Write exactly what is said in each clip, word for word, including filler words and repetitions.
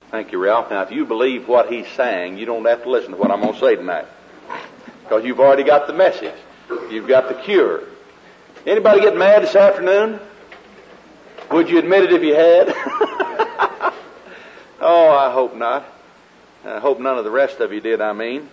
Thank you, Ralph. Now, if you believe what he's saying, you don't have to listen to what I'm going to say tonight, because you've already got the message. You've got the cure. Anybody get mad this afternoon? Would you admit it if you had? Oh, I hope not. I hope none of the rest of you did, I mean.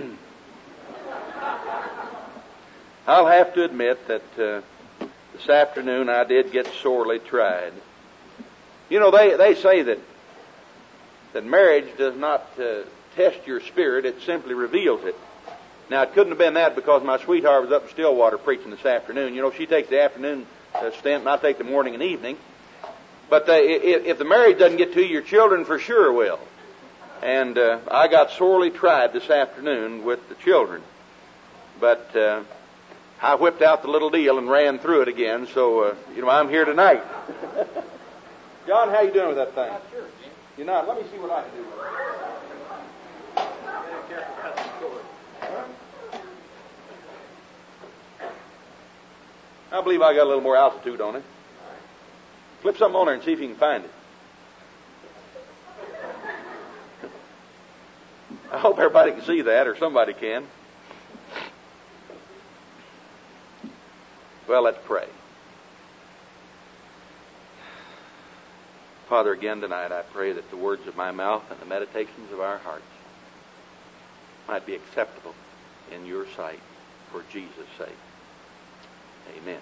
I'll have to admit that uh, this afternoon I did get sorely tried. You know, they, they say that that marriage does not uh, test your spirit, it simply reveals it. Now, it couldn't have been that, because my sweetheart was up in Stillwater preaching this afternoon. You know, she takes the afternoon uh, stint, and I take the morning and evening. But uh, if, if the marriage doesn't get to you, your children for sure will. And uh, I got sorely tried this afternoon with the children. But uh, I whipped out the little deal and ran through it again, so, uh, you know, I'm here tonight. John, how you doing with that thing? Not sure, Jim. You're not? Let me see what I can do with it. I believe I got a little more altitude on it. Flip something on there and see if you can find it. I hope everybody can see that, or somebody can. Well, let's pray. Father, again tonight I pray that the words of my mouth and the meditations of our hearts might be acceptable in your sight for Jesus' sake. Amen.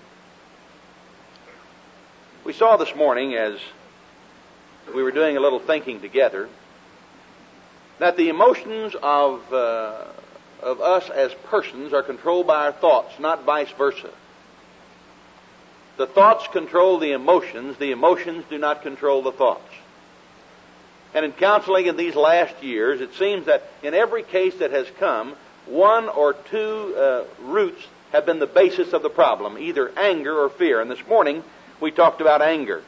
We saw this morning, as we were doing a little thinking together, that the emotions of, uh, of us as persons are controlled by our thoughts, not vice versa. The thoughts control the emotions. The emotions do not control the thoughts. And in counseling in these last years, it seems that in every case that has come, one or two uh, roots have been the basis of the problem, either anger or fear. And this morning, we talked about anger.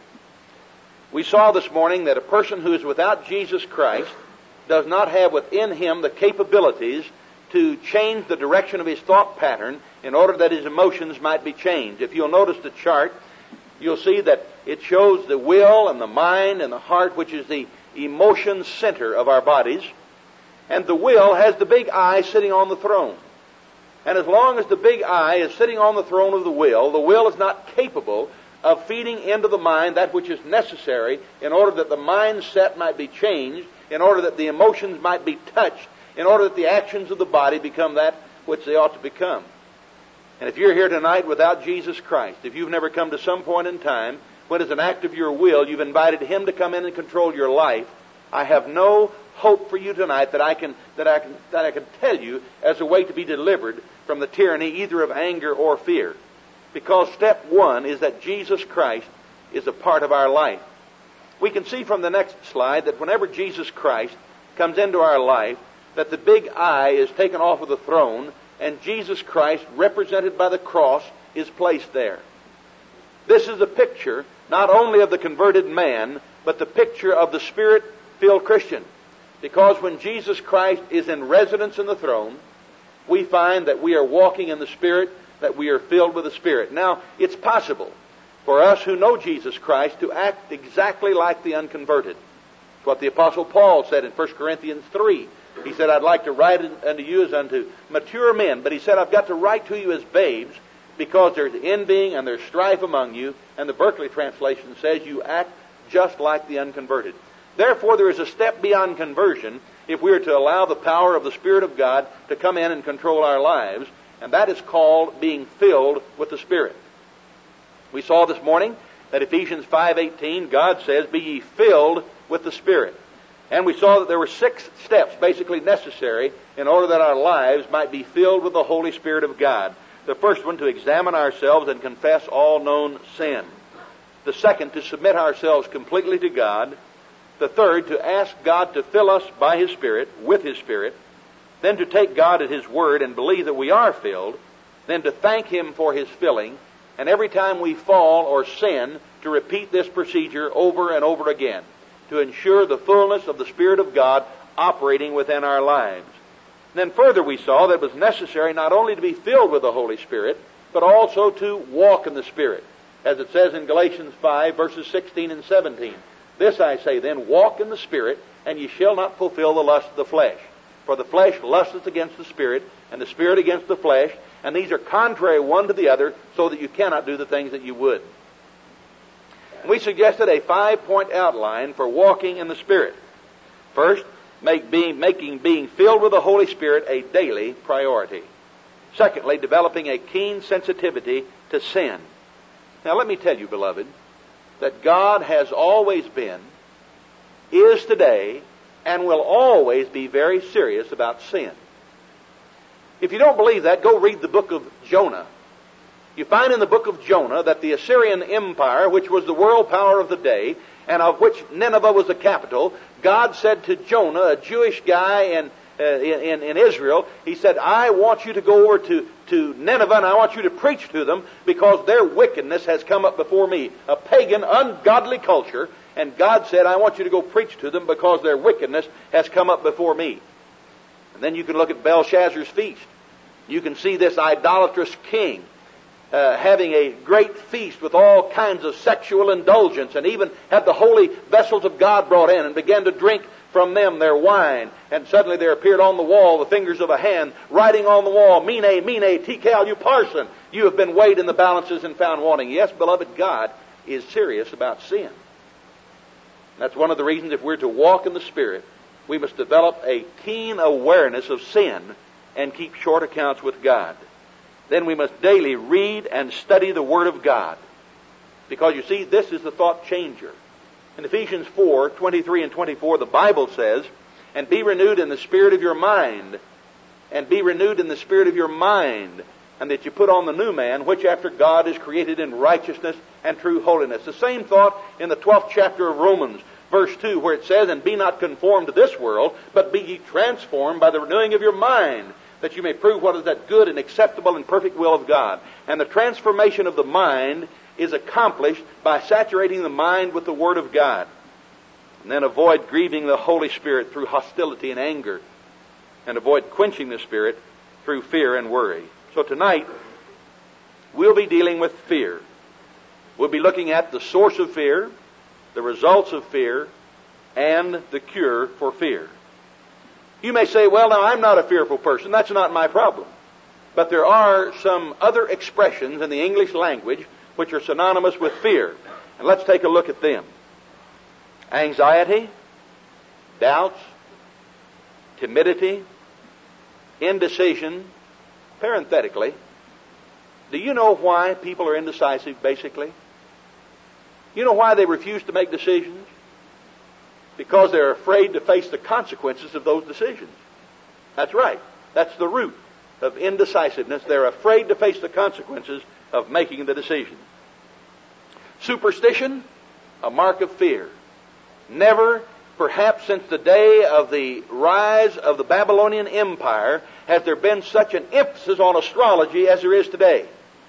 We saw this morning that a person who is without Jesus Christ does not have within him the capabilities to change the direction of his thought pattern in order that his emotions might be changed. If you'll notice the chart, you'll see that it shows the will and the mind and the heart, which is the emotion center of our bodies. And the will has the big I sitting on the throne. And as long as the big I is sitting on the throne of the will, the will is not capable of feeding into the mind that which is necessary in order that the mindset might be changed, in order that the emotions might be touched, in order that the actions of the body become that which they ought to become. And if you're here tonight without Jesus Christ, if you've never come to some point in time when as an act of your will you've invited Him to come in and control your life, I have no hope for you tonight that I can that I can that I can tell you as a way to be delivered from the tyranny either of anger or fear. Because step one is that Jesus Christ is a part of our life. We can see from the next slide that whenever Jesus Christ comes into our life, that the big I is taken off of the throne, and Jesus Christ, represented by the cross, is placed there. This is a picture not only of the converted man, but the picture of the Spirit-filled Christian. Because when Jesus Christ is in residence in the throne, we find that we are walking in the Spirit, that we are filled with the Spirit. Now, it's possible for us who know Jesus Christ to act exactly like the unconverted. It's what the Apostle Paul said in First Corinthians three. He said, I'd like to write unto you as unto mature men. But he said, I've got to write to you as babes because there's envying and there's strife among you. And the Berkeley translation says you act just like the unconverted. Therefore, there is a step beyond conversion if we are to allow the power of the Spirit of God to come in and control our lives. And that is called being filled with the Spirit. We saw this morning that Ephesians five eighteen, God says, be ye filled with the Spirit. And we saw that there were six steps basically necessary in order that our lives might be filled with the Holy Spirit of God. The first one, to examine ourselves and confess all known sin. The second, to submit ourselves completely to God. The third, to ask God to fill us by His Spirit, with His Spirit. Then to take God at His word and believe that we are filled. Then to thank Him for His filling. And every time we fall or sin, to repeat this procedure over and over again, to ensure the fullness of the Spirit of God operating within our lives. And then further we saw that it was necessary not only to be filled with the Holy Spirit, but also to walk in the Spirit. As it says in Galatians five, verses sixteen and seventeen. This I say then, walk in the Spirit, and ye shall not fulfill the lust of the flesh. For the flesh lusteth against the Spirit, and the Spirit against the flesh, and these are contrary one to the other, so that you cannot do the things that you would. And we suggested a five-point outline for walking in the Spirit. First, make being, making being filled with the Holy Spirit a daily priority. Secondly, developing a keen sensitivity to sin. Now let me tell you, beloved, that God has always been, is today, and will always be very serious about sin. If you don't believe that, go read the book of Jonah. You find in the book of Jonah that the Assyrian Empire, which was the world power of the day, and of which Nineveh was the capital, God said to Jonah, a Jewish guy in, uh, in, in Israel, he said, I want you to go over to, to Nineveh, and I want you to preach to them, because their wickedness has come up before me. A pagan, ungodly culture, and God said, I want you to go preach to them, because their wickedness has come up before me. And then you can look at Belshazzar's feast. You can see this idolatrous king uh, having a great feast with all kinds of sexual indulgence, and even had the holy vessels of God brought in, and began to drink from them their wine. And suddenly there appeared on the wall the fingers of a hand, writing on the wall, Mene, Mene, Tekel, Upharsin, you have been weighed in the balances and found wanting. Yes, beloved, God is serious about sin. That's one of the reasons, if we're to walk in the Spirit, we must develop a keen awareness of sin and keep short accounts with God. Then we must daily read and study the Word of God. Because you see, this is the thought changer. In Ephesians four, twenty-three and twenty-four, the Bible says, and be renewed in the spirit of your mind, and be renewed in the spirit of your mind, and that you put on the new man, which after God is created in righteousness and true holiness. The same thought in the twelfth chapter of Romans, verse two, where it says, and be not conformed to this world, but be ye transformed by the renewing of your mind, that you may prove what is that good and acceptable and perfect will of God. And the transformation of the mind is accomplished by saturating the mind with the Word of God. And then avoid grieving the Holy Spirit through hostility and anger, and avoid quenching the Spirit through fear and worry. So tonight, we'll be dealing with fear. We'll be looking at the source of fear, the results of fear, and the cure for fear. You may say, well, now, I'm not a fearful person. That's not my problem. But there are some other expressions in the English language which are synonymous with fear. And let's take a look at them. Anxiety, doubts, timidity, indecision. Parenthetically, do you know why people are indecisive, basically? You know why they refuse to make decisions? Because they're afraid to face the consequences of those decisions. That's right. That's the root of indecisiveness. They're afraid to face the consequences of making the decision. Superstition, a mark of fear. Never, perhaps since the day of the rise of the Babylonian Empire, has there been such an emphasis on astrology as there is today.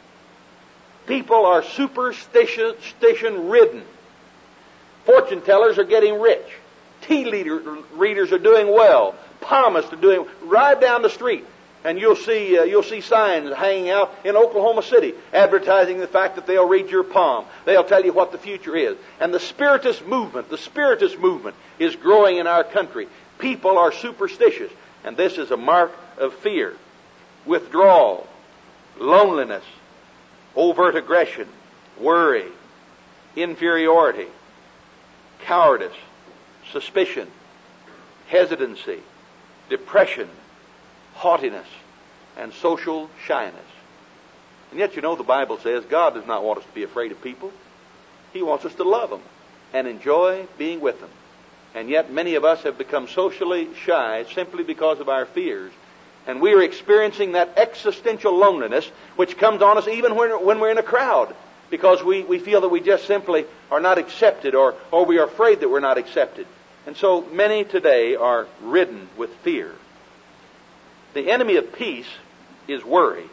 People are superstition-ridden. Fortune tellers are getting rich. Tea leader, readers are doing well. Palmists are doing right down the street, and you'll see uh, you'll see signs hanging out in Oklahoma City advertising the fact that they'll read your palm. They'll tell you what the future is. And the spiritist movement, the spiritist movement is growing in our country. People are superstitious, and this is a mark of fear. Withdrawal, loneliness, overt aggression, worry, inferiority, cowardice, suspicion, hesitancy, depression, haughtiness, and social shyness. And yet, you know, the Bible says God does not want us to be afraid of people. He wants us to love them and enjoy being with them. And yet many of us have become socially shy simply because of our fears. And we are experiencing that existential loneliness which comes on us even when, when we're in a crowd, because we, we feel that we just simply are not accepted, or, or we are afraid that we're not accepted. And so many today are ridden with fear. The enemy of peace is worry.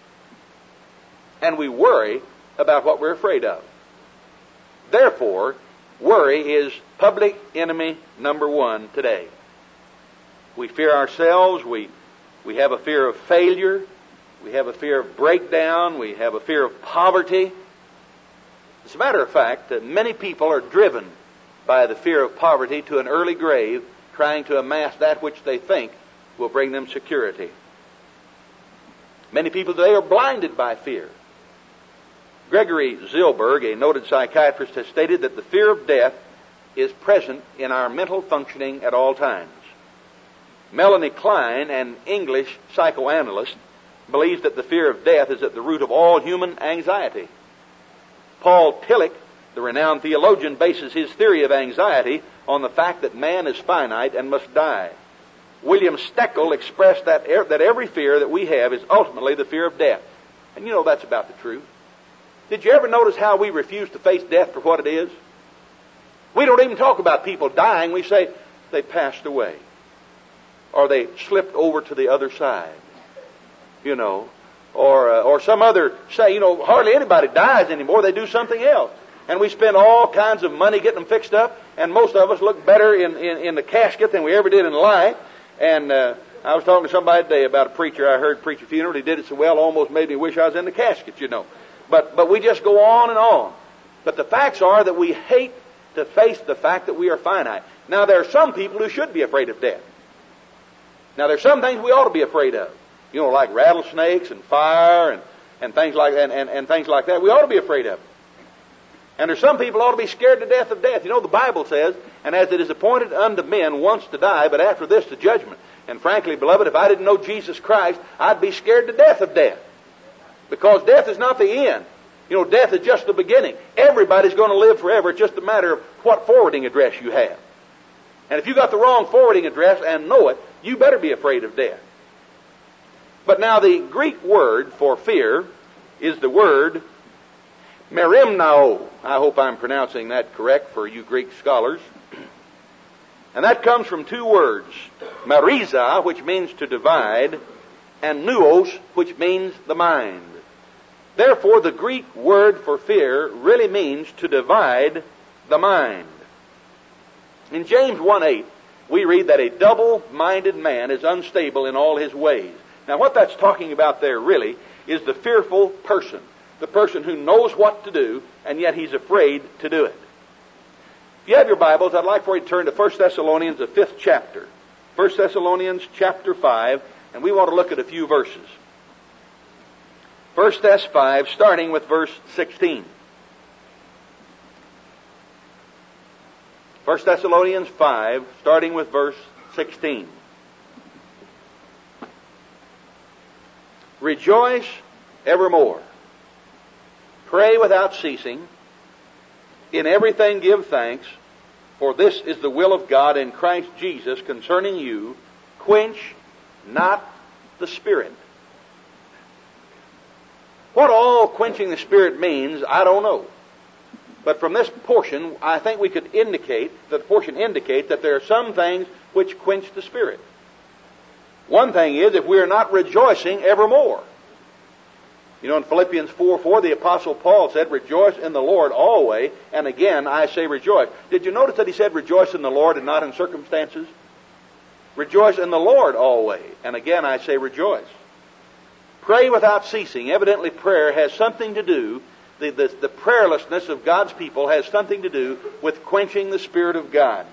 And we worry about what we're afraid of. Therefore, worry is public enemy number one today. We fear ourselves. We, we have a fear of failure. We have a fear of breakdown. We have a fear of poverty. As a matter of fact, that many people are driven by the fear of poverty to an early grave, trying to amass that which they think will bring them security. Many people today are blinded by fear. Gregory Zilberg, a noted psychiatrist, has stated that the fear of death is present in our mental functioning at all times. Melanie Klein, an English psychoanalyst, believes that the fear of death is at the root of all human anxiety. Paul Tillich, the renowned theologian, bases his theory of anxiety on the fact that man is finite and must die. William Steckel expressed that, er- that every fear that we have is ultimately the fear of death. And you know that's about the truth. Did you ever notice how we refuse to face death for what it is? We don't even talk about people dying. We say they passed away. Or they slipped over to the other side. You know. Or, uh, or some other, say, you know, hardly anybody dies anymore. They do something else. And we spend all kinds of money getting them fixed up. And most of us look better in, in, in the casket than we ever did in life. And uh, I was talking to somebody today about a preacher I heard preach a funeral. He did it so well, almost made me wish I was in the casket, you know. But but we just go on and on. But the facts are that we hate to face the fact that we are finite. Now, there are some people who should be afraid of death. Now, there's some things we ought to be afraid of. You know, like rattlesnakes and fire and, and things like and, and, and things like that. We ought to be afraid of. And there's some people who ought to be scared to death of death. You know, the Bible says, and as it is appointed unto men once to die, but after this the judgment. And frankly, beloved, if I didn't know Jesus Christ, I'd be scared to death of death. Because death is not the end. You know, death is just the beginning. Everybody's going to live forever. It's just a matter of what forwarding address you have. And if you got the wrong forwarding address and know it, you better be afraid of death. But now the Greek word for fear is the word merimnao. I hope I'm pronouncing that correct for you Greek scholars. And that comes from two words. Meriza, which means to divide, and nuos, which means the mind. Therefore, the Greek word for fear really means to divide the mind. In James one eight, we read that a double-minded man is unstable in all his ways. Now, what that's talking about there really is the fearful person. The person who knows what to do, and yet he's afraid to do it. If you have your Bibles, I'd like for you to turn to First Thessalonians, the fifth chapter. First Thessalonians chapter five, and we want to look at a few verses. First Thess five, starting with verse sixteen. First Thessalonians five, starting with verse sixteen. Rejoice evermore. Pray without ceasing. In everything give thanks, for this is the will of God in Christ Jesus concerning you. Quench not the Spirit. What all quenching the Spirit means, I don't know. But from this portion, I think we could indicate, that the portion indicates that there are some things which quench the Spirit. One thing is, if we are not rejoicing evermore. You know, in Philippians four four, the Apostle Paul said, rejoice in the Lord always, and again I say rejoice. Did you notice that he said rejoice in the Lord and not in circumstances? Rejoice in the Lord always, and again I say rejoice. Pray without ceasing. Evidently prayer has something to do, the, the, the prayerlessness of God's people has something to do with quenching the Spirit of God.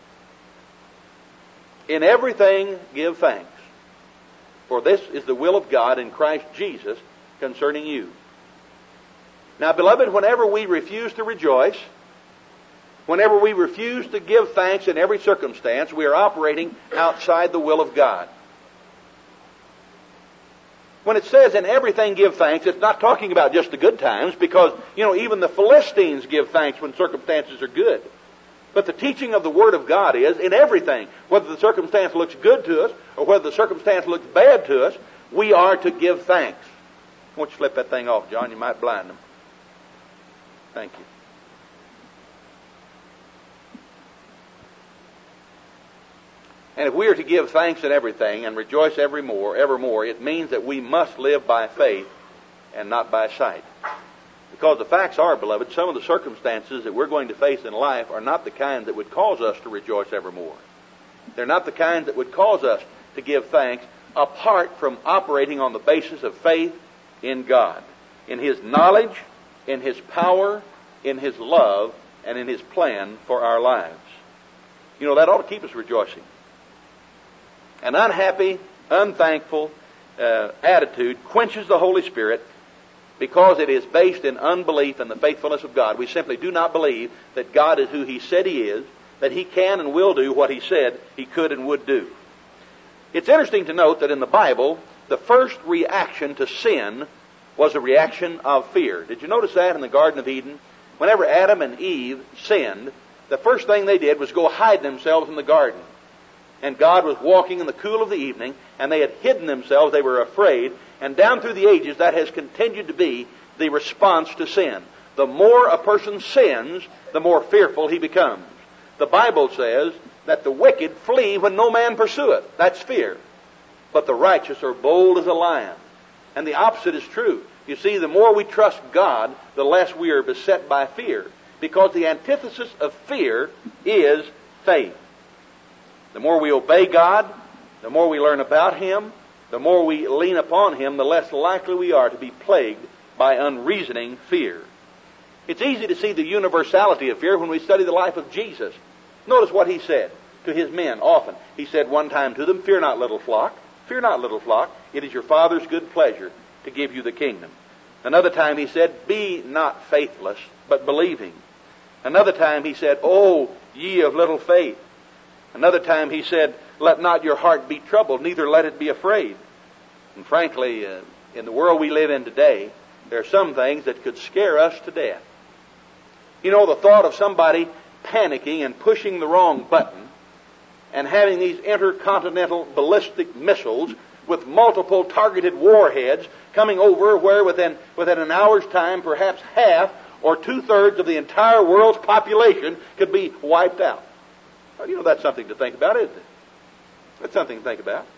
In everything give thanks, for this is the will of God in Christ Jesus concerning you. Now, beloved, whenever we refuse to rejoice, whenever we refuse to give thanks in every circumstance, we are operating outside the will of God. When it says in everything give thanks, it's not talking about just the good times, because, you know, even the Philistines give thanks when circumstances are good. But the teaching of the Word of God is, in everything, whether the circumstance looks good to us or whether the circumstance looks bad to us, we are to give thanks. Why don't you slip that thing off, John? You might blind them. Thank you. And if we are to give thanks in everything and rejoice evermore, evermore, it means that we must live by faith and not by sight. Because the facts are, beloved, some of the circumstances that we're going to face in life are not the kind that would cause us to rejoice evermore. They're not the kind that would cause us to give thanks apart from operating on the basis of faith in God, in His knowledge, in His power, in His love, and in His plan for our lives. You know, that ought to keep us rejoicing. An unhappy, unthankful uh, attitude quenches the Holy Spirit because it is based in unbelief in the faithfulness of God. We simply do not believe that God is who He said He is, that He can and will do what He said He could and would do. It's interesting to note that in the Bible, the first reaction to sin was a reaction of fear. Did you notice that in the Garden of Eden? Whenever Adam and Eve sinned, the first thing they did was go hide themselves in the garden. And God was walking in the cool of the evening, and they had hidden themselves. They were afraid. And down through the ages, that has continued to be the response to sin. The more a person sins, the more fearful he becomes. The Bible says that the wicked flee when no man pursueth. That's fear. But the righteous are bold as a lion. And the opposite is true. You see, the more we trust God, the less we are beset by fear. Because the antithesis of fear is faith. The more we obey God, the more we learn about Him, the more we lean upon Him, the less likely we are to be plagued by unreasoning fear. It's easy to see the universality of fear when we study the life of Jesus. Notice what He said to His men often. He said one time to them, "Fear not, little flock. Fear not, little flock. It is your Father's good pleasure to give you the kingdom." Another time He said, "Be not faithless, but believing." Another time He said, "O ye of little faith." Another time He said, "Let not your heart be troubled, neither let it be afraid." And frankly, uh, in the world we live in today, there are some things that could scare us to death. You know, the thought of somebody panicking and pushing the wrong button and having these intercontinental ballistic missiles with multiple targeted warheads coming over where within, within an hour's time perhaps half or two-thirds of the entire world's population could be wiped out. Well, you know, that's something to think about, isn't it? That's something to think about.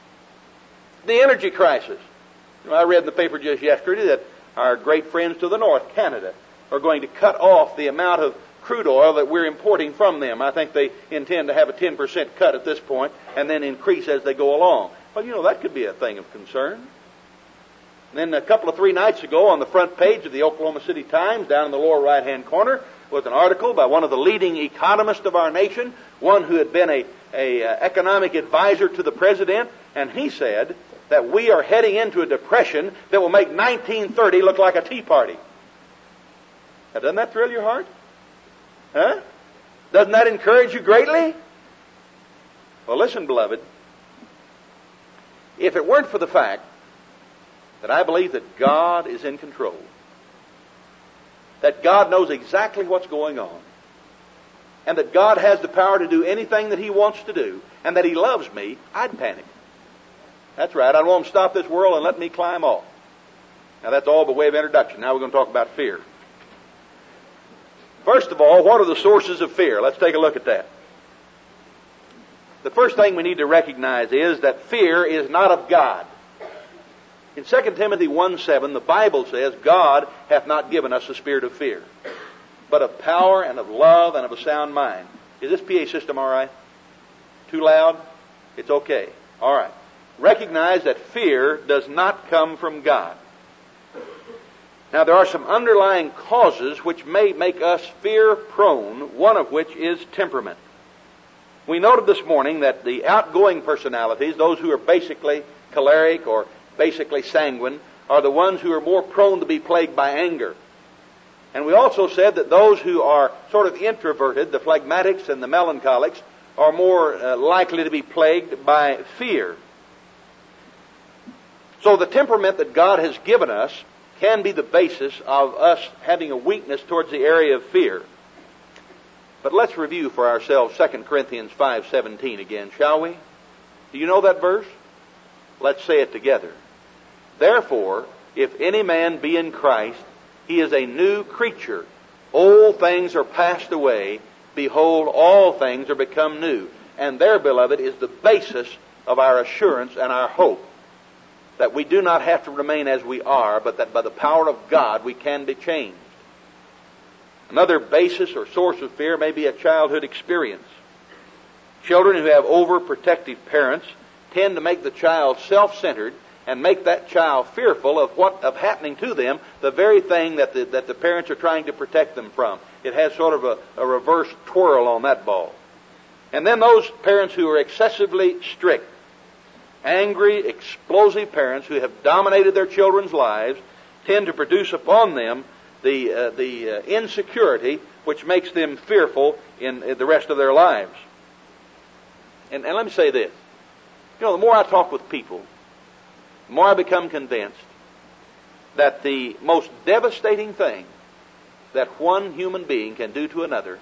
The energy crisis. You know, I read in the paper just yesterday that our great friends to the north, Canada, are going to cut off the amount of crude oil that we're importing from them. I think they intend to have a ten percent cut at this point and then increase as they go along. Well, you know, that could be a thing of concern. And then a couple of three nights ago on the front page of the Oklahoma City Times, down in the lower right-hand corner, was an article by one of the leading economists of our nation, one who had been a, a uh, economic advisor to the president, and he said that we are heading into a depression that will make nineteen thirty look like a tea party. Now, doesn't that thrill your heart? Huh? Doesn't that encourage you greatly? Well, listen, beloved. If it weren't for the fact that I believe that God is in control, that God knows exactly what's going on, and that God has the power to do anything that He wants to do, and that He loves me, I'd panic. That's right. I want Him to stop this world and let me climb off. Now, that's all by way of introduction. Now we're going to talk about fear. First of all, what are the sources of fear? Let's take a look at that. The first thing we need to recognize is that fear is not of God. In Second Timothy one seven, the Bible says, "God hath not given us a spirit of fear, but of power and of love and of a sound mind." Is this P A system all right? Too loud? It's okay. All right. Recognize that fear does not come from God. Now, there are some underlying causes which may make us fear-prone, one of which is temperament. We noted this morning that the outgoing personalities, those who are basically choleric or basically sanguine, are the ones who are more prone to be plagued by anger. And we also said that those who are sort of introverted, the phlegmatics and the melancholics, are more uh, likely to be plagued by fear. So the temperament that God has given us can be the basis of us having a weakness towards the area of fear. But let's review for ourselves Second Corinthians five seventeen again, shall we? Do you know that verse? Let's say it together. "Therefore, if any man be in Christ, he is a new creature. Old things are passed away. Behold, all things are become new." And there, beloved, is the basis of our assurance and our hope. That we do not have to remain as we are, but that by the power of God we can be changed. Another basis or source of fear may be a childhood experience. Children who have overprotective parents tend to make the child self-centered and make that child fearful of what of happening to them, the very thing that the, that the parents are trying to protect them from. it has sort of a, a reverse twirl on that ball. And then those parents who are excessively strict, angry, explosive parents who have dominated their children's lives tend to produce upon them the uh, the uh, insecurity which makes them fearful in, in the rest of their lives. And, and let me say this. You know, the more I talk with people, the more I become convinced that the most devastating thing that one human being can do to another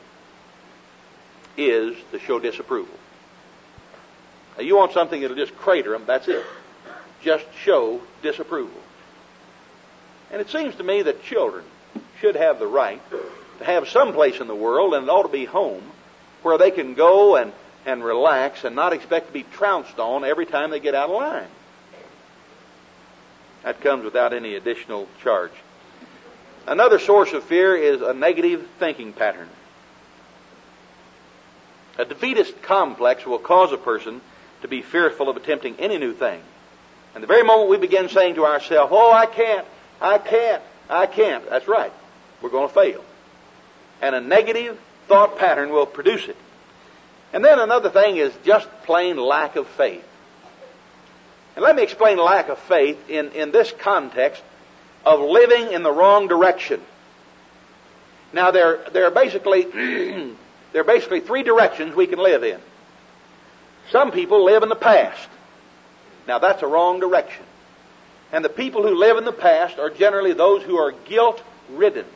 is to show disapproval. Now, you want something that'll just crater them, that's it. Just show disapproval. And it seems to me that children should have the right to have some place in the world, and it ought to be home, where they can go and, and relax and not expect to be trounced on every time they get out of line. That comes without any additional charge. Another source of fear is a negative thinking pattern. A defeatist complex will cause a person to be fearful of attempting any new thing. And the very moment we begin saying to ourselves, oh, I can't, I can't, I can't, that's right, we're going to fail. And a negative thought pattern will produce it. And then another thing is just plain lack of faith. And let me explain lack of faith in, in this context of living in the wrong direction. Now, there, there are basically there are basically three directions we can live in. Some people live in the past. Now, that's a wrong direction. And the people who live in the past are generally those who are guilt-ridden.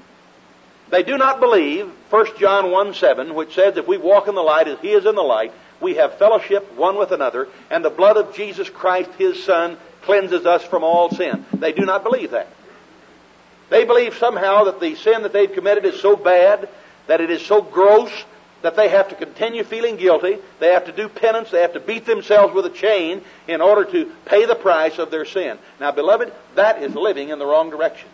They do not believe First John one seven, which says, if we walk in the light as He is in the light, we have fellowship one with another, and the blood of Jesus Christ, His Son, cleanses us from all sin. They do not believe that. They believe somehow that the sin that they've committed is so bad, that it is so gross, that they have to continue feeling guilty, they have to do penance, they have to beat themselves with a chain in order to pay the price of their sin. Now, beloved, that is living in the wrong direction.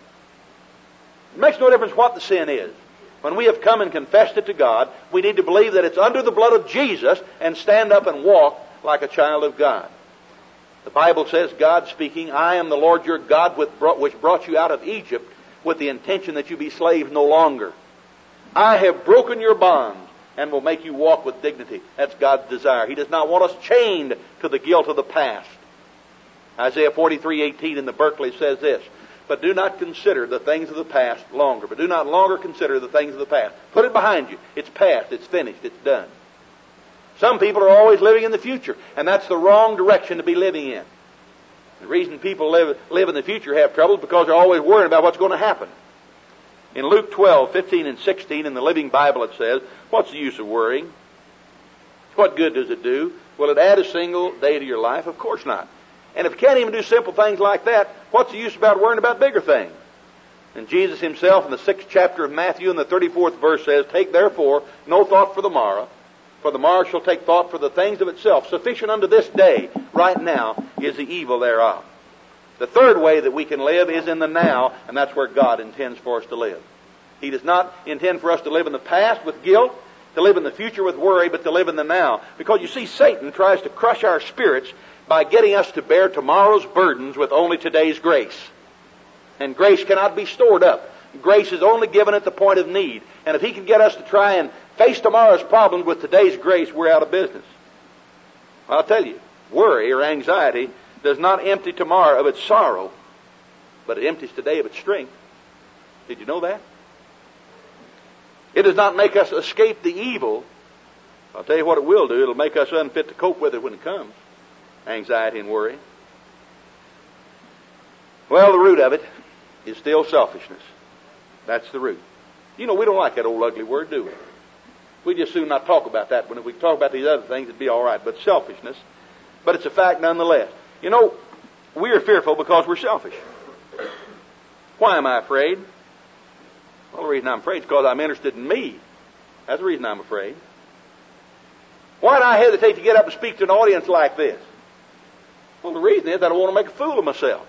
It makes no difference what the sin is. When we have come and confessed it to God, we need to believe that it's under the blood of Jesus and stand up and walk like a child of God. The Bible says, God speaking, I am the Lord your God which brought you out of Egypt with the intention that you be slaves no longer. I have broken your bonds and will make you walk with dignity. That's God's desire. He does not want us chained to the guilt of the past. Isaiah forty-three eighteen in the Berkeley says this, but do not consider the things of the past longer. But do not longer consider the things of the past. Put it behind you. It's past. It's finished. It's done. Some people are always living in the future, and that's the wrong direction to be living in. The reason people live, live in the future have trouble is because they're always worried about what's going to happen. In Luke twelve fifteen and sixteen in the Living Bible it says, what's the use of worrying? What good does it do? Will it add a single day to your life? Of course not. And if you can't even do simple things like that, what's the use about worrying about bigger things? And Jesus Himself in the sixth chapter of Matthew in the thirty-fourth verse says, take therefore no thought for the morrow, for the morrow shall take thought for the things of itself. Sufficient unto this day, right now, is the evil thereof. The third way that we can live is in the now, and that's where God intends for us to live. He does not intend for us to live in the past with guilt, to live in the future with worry, but to live in the now. Because you see, Satan tries to crush our spirits by getting us to bear tomorrow's burdens with only today's grace. And grace cannot be stored up. Grace is only given at the point of need. And if he can get us to try and face tomorrow's problems with today's grace, we're out of business. I'll tell you, worry or anxiety does not empty tomorrow of its sorrow, but it empties today of its strength. Did you know that? It does not make us escape the evil. I'll tell you what it will do. It'll make us unfit to cope with it when it comes. Anxiety and worry. Well, the root of it is still selfishness. That's the root. You know, we don't like that old ugly word, do we? We just soon not talk about that. When we talk about these other things, it'd be all right. But selfishness. But it's a fact nonetheless. You know, we are fearful because we're selfish. Why am I afraid? Well, the reason I'm afraid is because I'm interested in me. That's the reason I'm afraid. Why do I hesitate to get up and speak to an audience like this? Well, the reason is that I want to make a fool of myself.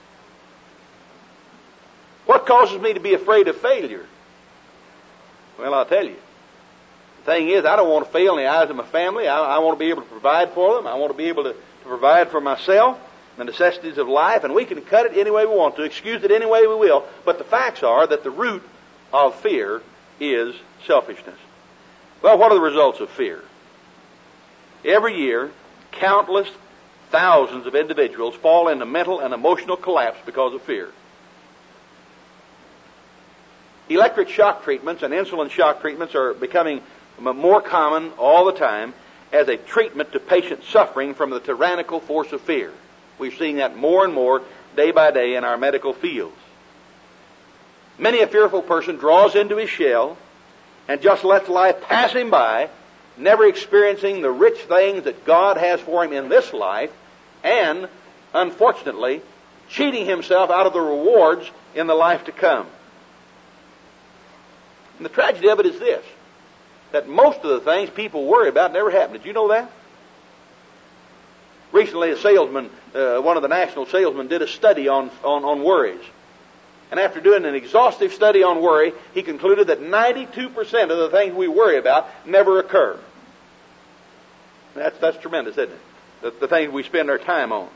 What causes me to be afraid of failure? Well, I'll tell you. The thing is, I don't want to fail in the eyes of my family. I, I want to be able to provide for them. I want to be able to, to provide for myself, the necessities of life, and we can cut it any way we want to, excuse it any way we will. But the facts are that the root of fear is selfishness. Well, what are the results of fear? Every year, countless thousands of individuals fall into mental and emotional collapse because of fear. Electric shock treatments and insulin shock treatments are becoming more common all the time as a treatment to patients suffering from the tyrannical force of fear. We're seeing that more and more day by day in our medical fields. Many a fearful person draws into his shell and just lets life pass him by, never experiencing the rich things that God has for him in this life, and, unfortunately, cheating himself out of the rewards in the life to come. And the tragedy of it is this, that most of the things people worry about never happen. Did you know that? Recently, a salesman, uh, one of the national salesmen, did a study on, on, on worries. And after doing an exhaustive study on worry, he concluded that ninety-two percent of the things we worry about never occur. That's, that's tremendous, isn't it? The, the things we spend our time on.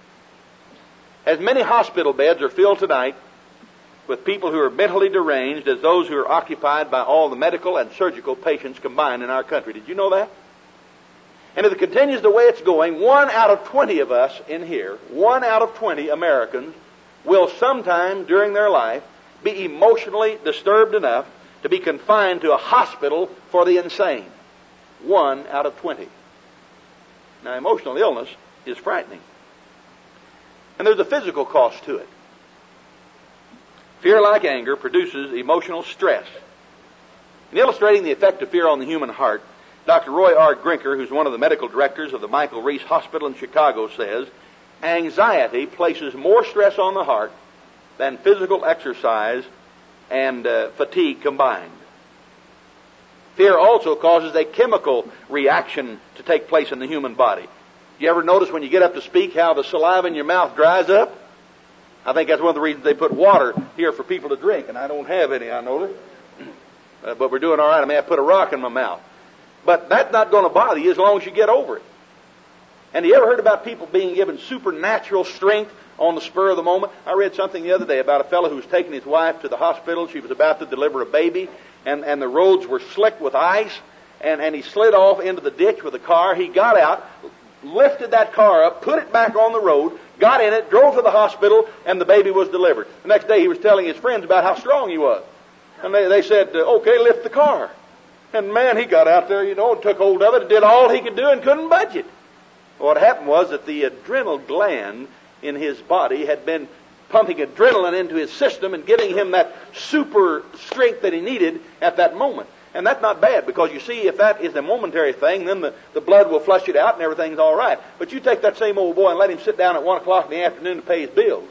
As many hospital beds are filled tonight with people who are mentally deranged as those who are occupied by all the medical and surgical patients combined in our country. Did you know that? And if it continues the way it's going, one out of twenty of us in here, one out of twenty Americans will sometime during their life be emotionally disturbed enough to be confined to a hospital for the insane. One out of twenty. Now, emotional illness is frightening. And there's a physical cost to it. Fear, like anger, produces emotional stress. In illustrating the effect of fear on the human heart, Doctor Roy R. Grinker, who's one of the medical directors of the Michael Reese Hospital in Chicago, says, anxiety places more stress on the heart than physical exercise and uh, fatigue combined. Fear also causes a chemical reaction to take place in the human body. You ever notice when you get up to speak how the saliva in your mouth dries up? I think that's one of the reasons they put water here for people to drink, and I don't have any, I know it. Uh, but we're doing all right. I may have to put a rock in my mouth. But that's not going to bother you as long as you get over it. And you ever heard about people being given supernatural strength on the spur of the moment? I read something the other day about a fellow who was taking his wife to the hospital. She was about to deliver a baby, and, and the roads were slick with ice, and, and he slid off into the ditch with the car. He got out, lifted that car up, put it back on the road, got in it, drove to the hospital, and the baby was delivered. The next day he was telling his friends about how strong he was. And they, they said, okay, lift the car. And man, he got out there, you know, and took hold of it and did all he could do and couldn't budge it. What happened was that the adrenal gland in his body had been pumping adrenaline into his system and giving him that super strength that he needed at that moment. And that's not bad, because you see, if that is a momentary thing, then the, the blood will flush it out and everything's all right. But you take that same old boy and let him sit down at one o'clock in the afternoon to pay his bills.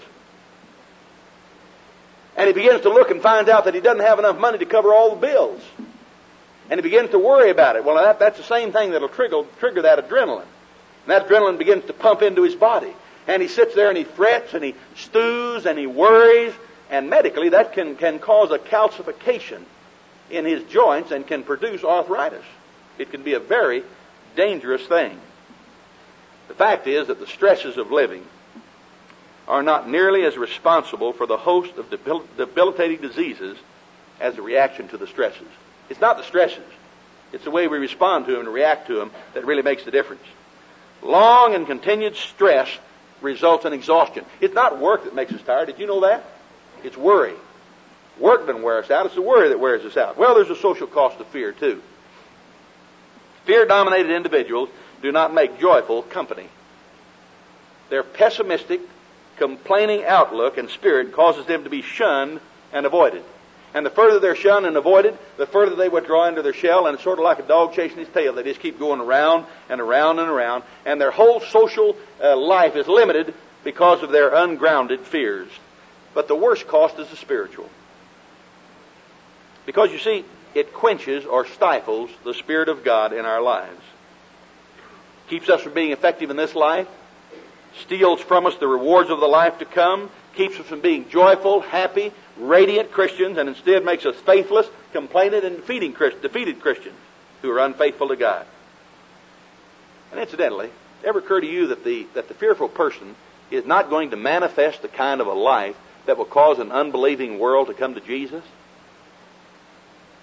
And he begins to look and finds out that he doesn't have enough money to cover all the bills. And he begins to worry about it. Well, that, that's the same thing that will trigger, trigger that adrenaline. And that adrenaline begins to pump into his body. And he sits there and he frets and he stews and he worries. And medically, that can, can cause a calcification in his joints and can produce arthritis. It can be a very dangerous thing. The fact is that the stresses of living are not nearly as responsible for the host of debil- debilitating diseases as the reaction to the stresses. It's not the stresses. It's the way we respond to them and react to them that really makes the difference. Long and continued stress results in exhaustion. It's not work that makes us tired. Did you know that? It's worry. Work doesn't wear us out. It's the worry that wears us out. Well, there's a social cost of fear, too. Fear-dominated individuals do not make joyful company. Their pessimistic, complaining outlook and spirit causes them to be shunned and avoided. And the further they're shunned and avoided, the further they withdraw into their shell, and it's sort of like a dog chasing his tail. They just keep going around and around and around, and their whole social uh, life is limited because of their ungrounded fears. But the worst cost is the spiritual. Because, you see, it quenches or stifles the Spirit of God in our lives. Keeps us from being effective in this life, steals from us the rewards of the life to come, keeps us from being joyful, happy, radiant Christians, and instead makes us faithless, complaining, and defeating Christ, defeated Christians who are unfaithful to God. And incidentally, ever occur to you that the, that the fearful person is not going to manifest the kind of a life that will cause an unbelieving world to come to Jesus?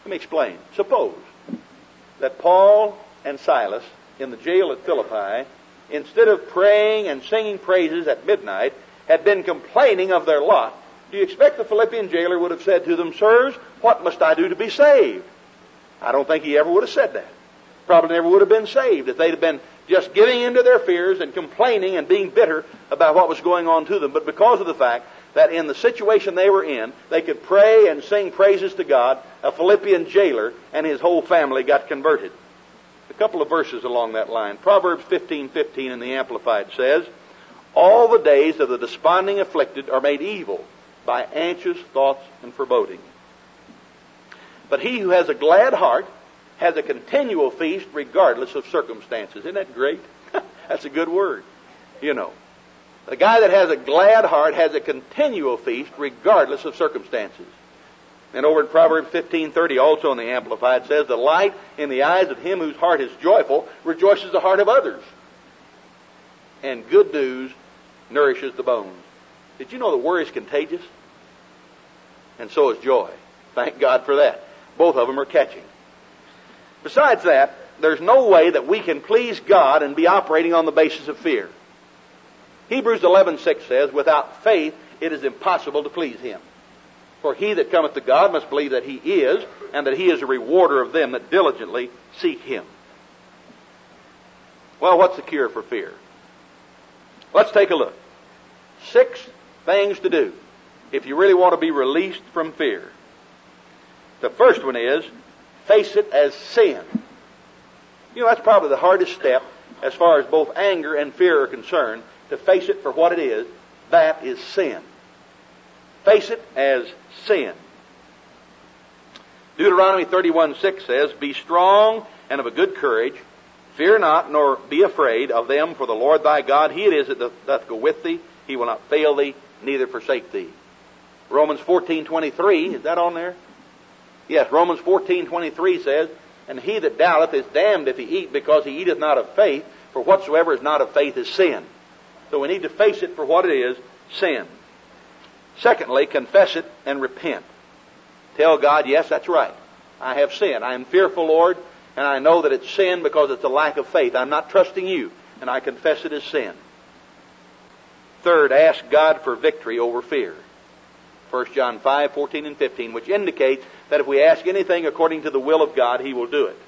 Let me explain. Suppose that Paul and Silas in the jail at Philippi, instead of praying and singing praises at midnight, had been complaining of their lot. Do you expect the Philippian jailer would have said to them, "Sirs, what must I do to be saved?" I don't think he ever would have said that. Probably never would have been saved if they'd have been just giving in to their fears and complaining and being bitter about what was going on to them. But because of the fact that in the situation they were in, they could pray and sing praises to God, a Philippian jailer and his whole family got converted. A couple of verses along that line. Proverbs fifteen fifteen in the Amplified says, "All the days of the desponding afflicted are made evil by anxious thoughts and foreboding. But he who has a glad heart has a continual feast regardless of circumstances." Isn't that great? That's a good word. You know, the guy that has a glad heart has a continual feast regardless of circumstances. And over in Proverbs fifteen thirty, also in the Amplified, says, "The light in the eyes of him whose heart is joyful rejoices the heart of others. And good news nourishes the bones." Did you know that worry is contagious? And so is joy. Thank God for that. Both of them are catching. Besides that, there's no way that we can please God and be operating on the basis of fear. Hebrews eleven six says, "Without faith it is impossible to please Him. For he that cometh to God must believe that He is, and that He is a rewarder of them that diligently seek Him." Well, what's the cure for fear? Let's take a look. Six things to do if you really want to be released from fear. The first one is, face it as sin. You know, that's probably the hardest step as far as both anger and fear are concerned, to face it for what it is. That is sin. Face it as sin. Deuteronomy thirty-one six says, "Be strong and of a good courage. Fear not, nor be afraid of them, for the Lord thy God, He it is that doth go with thee. He will not fail thee, neither forsake thee." Romans fourteen twenty-three, is that on there? Yes, Romans fourteen twenty-three says, "And he that doubteth is damned if he eat, because he eateth not of faith, for whatsoever is not of faith is sin." So we need to face it for what it is, sin. Secondly, confess it and repent. Tell God, yes, that's right. I have sinned. I am fearful, Lord, and I know that it's sin because it's a lack of faith. I'm not trusting you, and I confess it as sin. Third, ask God for victory over fear. First John five fourteen and fifteen, which indicates that if we ask anything according to the will of God, He will do it.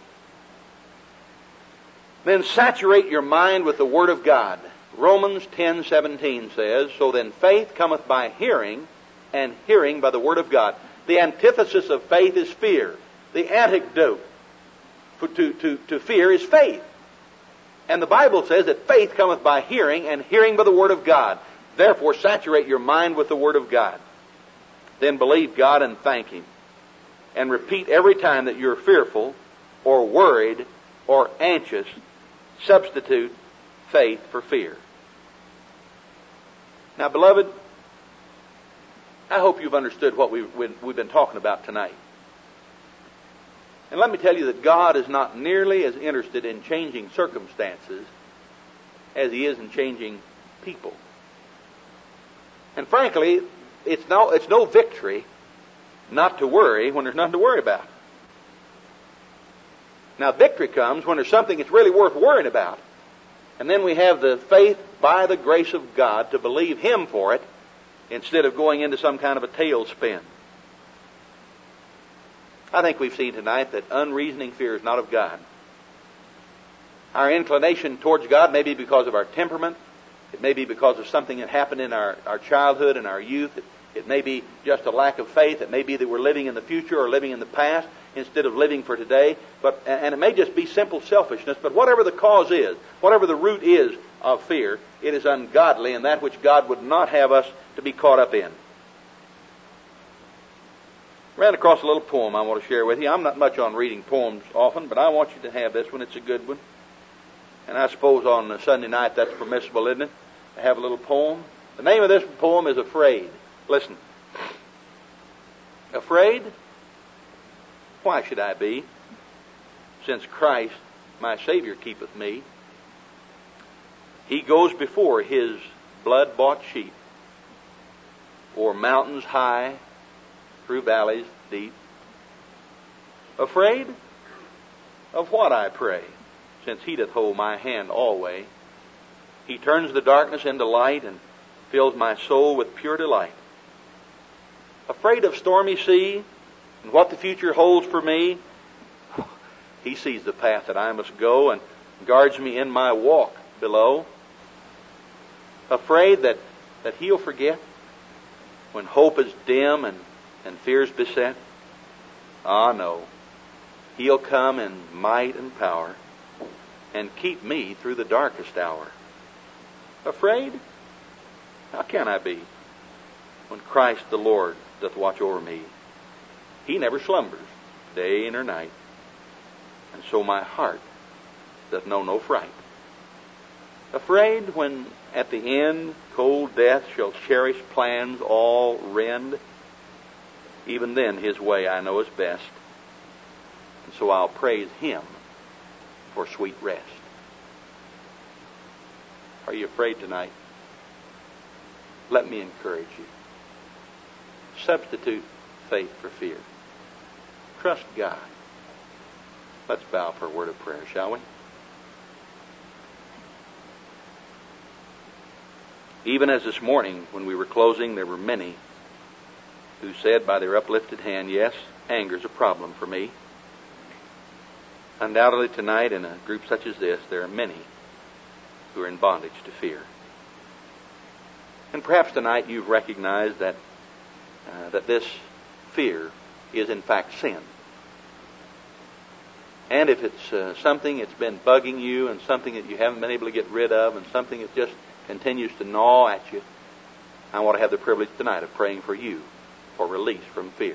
Then saturate your mind with the Word of God. Romans ten seventeen says, "So then faith cometh by hearing, and hearing by the Word of God." The antithesis of faith is fear. The antidote to, to, to fear is faith. And the Bible says that faith cometh by hearing, and hearing by the Word of God. Therefore, saturate your mind with the Word of God. Then believe God and thank Him. And repeat every time that you're fearful, or worried, or anxious, substitute faith for fear. Now, beloved, I hope you've understood what we've, we've been talking about tonight. And let me tell you that God is not nearly as interested in changing circumstances as He is in changing people. And frankly, it's no, it's no victory not to worry when there's nothing to worry about. Now, victory comes when there's something that's really worth worrying about. And then we have the faith by the grace of God to believe Him for it instead of going into some kind of a tailspin. I think we've seen tonight that unreasoning fear is not of God. Our inclination towards God may be because of our temperament. It may be because of something that happened in our, our childhood and our youth. It, it may be just a lack of faith. It may be that we're living in the future or living in the past instead of living for today. But and it may just be simple selfishness. But whatever the cause is, whatever the root is of fear, it is ungodly and that which God would not have us to be caught up in. Ran across a little poem I want to share with you. I'm not much on reading poems often, but I want you to have this one. It's a good one. And I suppose on a Sunday night that's permissible, isn't it? To have a little poem. The name of this poem is Afraid. Listen. Afraid? Why should I be? Since Christ, my Savior, keepeth me. He goes before His blood-bought sheep, o'er mountains high, through valleys deep. Afraid? Of what, I pray, since He doth hold my hand alway. He turns the darkness into light and fills my soul with pure delight. Afraid of stormy sea and what the future holds for me? He sees the path that I must go and guards me in my walk below. Afraid that, that He'll forget when hope is dim and, and fears beset? Ah, no. He'll come in might and power and keep me through the darkest hour. Afraid? How can I be when Christ the Lord doth watch over me? He never slumbers, day nor night, and so my heart doth know no fright. Afraid when at the end cold death shall cherished plans all rend? Even then His way I know is best, and so I'll praise Him for sweet rest. Are you afraid tonight? Let me encourage you. Substitute faith for fear. Trust God. Let's bow for a word of prayer, shall we? Even as this morning, when we were closing, there were many who said by their uplifted hand, yes, anger's a problem for me. Undoubtedly tonight, in a group such as this, there are many who are in bondage to fear. And perhaps tonight you've recognized that uh, that this fear is in fact sin. And if it's uh, something that's been bugging you and something that you haven't been able to get rid of and something that just continues to gnaw at you, I want to have the privilege tonight of praying for you for release from fear.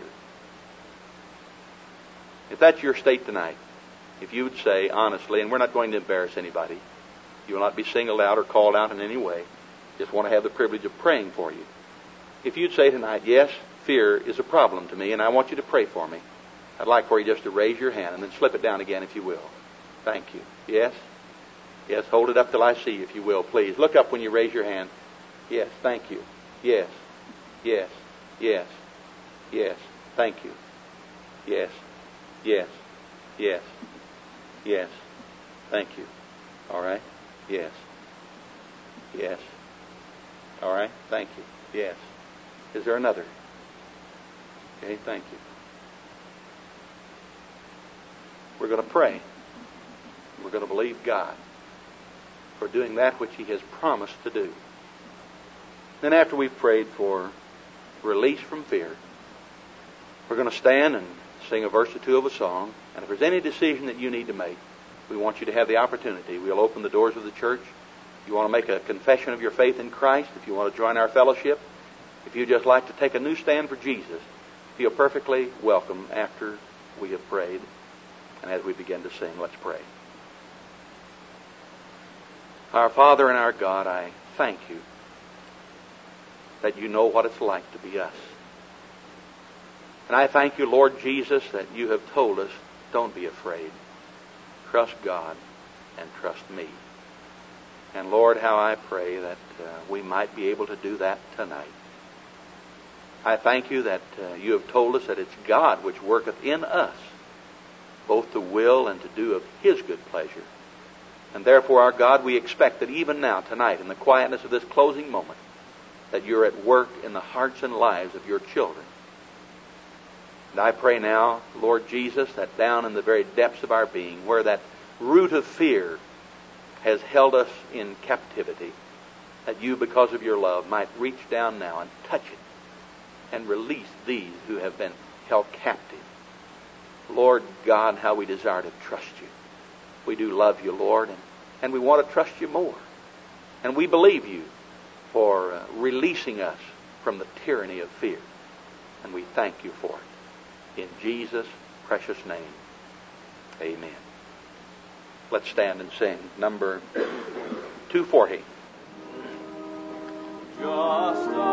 If that's your state tonight, if you would say honestly, and we're not going to embarrass anybody, you will not be singled out or called out in any way, just want to have the privilege of praying for you. If you'd say tonight, yes, fear is a problem to me, and I want you to pray for me, I'd like for you just to raise your hand and then slip it down again if you will. Thank you. Yes? Yes, hold it up till I see you if you will, please. Look up when you raise your hand. Yes, thank you. Yes, yes, yes, yes, thank you. Yes, yes, yes, yes, thank you. All right? Yes, yes. All right, thank you. Yes. Is there another? Okay, thank you. We're going to pray. We're going to believe God for doing that which He has promised to do. Then after we've prayed for release from fear, we're going to stand and sing a verse or two of a song. And if there's any decision that you need to make, we want you to have the opportunity. We'll open the doors of the church. If you want to make a confession of your faith in Christ, if you want to join our fellowship, if you'd just like to take a new stand for Jesus, feel perfectly welcome after we have prayed. And as we begin to sing, let's pray. Our Father and our God, I thank you that you know what it's like to be us. And I thank you, Lord Jesus, that you have told us, don't be afraid. Trust God and trust me. And Lord, how I pray that uh, we might be able to do that tonight. I thank you that uh, you have told us that it's God which worketh in us both to will and to do of His good pleasure. And therefore, our God, we expect that even now, tonight, in the quietness of this closing moment, that you're at work in the hearts and lives of your children. And I pray now, Lord Jesus, that down in the very depths of our being, where that root of fear has held us in captivity, that you, because of your love, might reach down now and touch it and release these who have been held captive. Lord God, how we desire to trust you. We do love you, Lord, and, and we want to trust you more. And we believe you for uh, releasing us from the tyranny of fear. And we thank you for it. In Jesus' precious name, amen. Let's stand and sing number two forty. Just as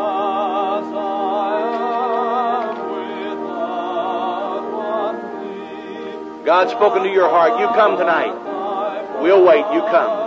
I am without one plea. God's spoken to your heart. You come tonight. We'll wait. You come.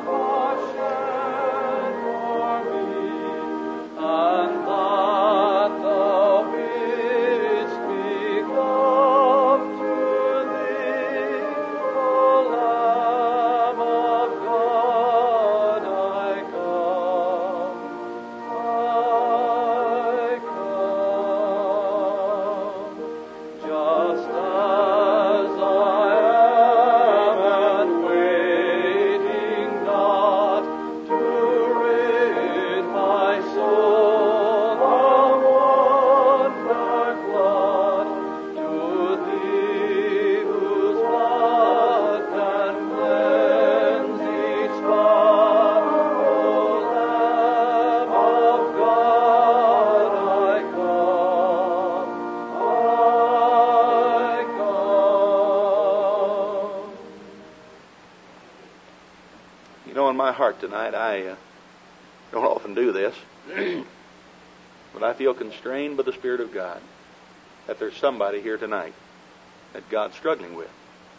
know in my heart tonight, I uh, don't often do this, but I feel constrained by the Spirit of God that there's somebody here tonight that God's struggling with.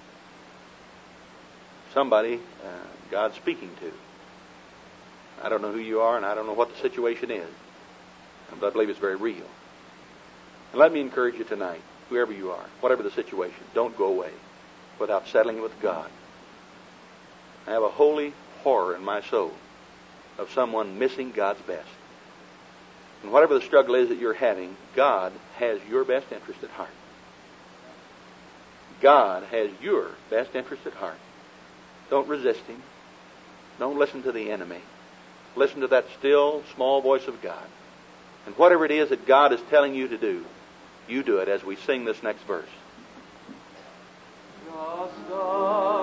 Somebody uh, God's speaking to. I don't know who you are, and I don't know what the situation is, but I believe it's very real. And let me encourage you tonight, whoever you are, whatever the situation, don't go away without settling with God. I have a holy horror in my soul of someone missing God's best. And whatever the struggle is that you're having, God has your best interest at heart. God has your best interest at heart. Don't resist Him. Don't listen to the enemy. Listen to that still, small voice of God. And whatever it is that God is telling you to do, you do it as we sing this next verse. Just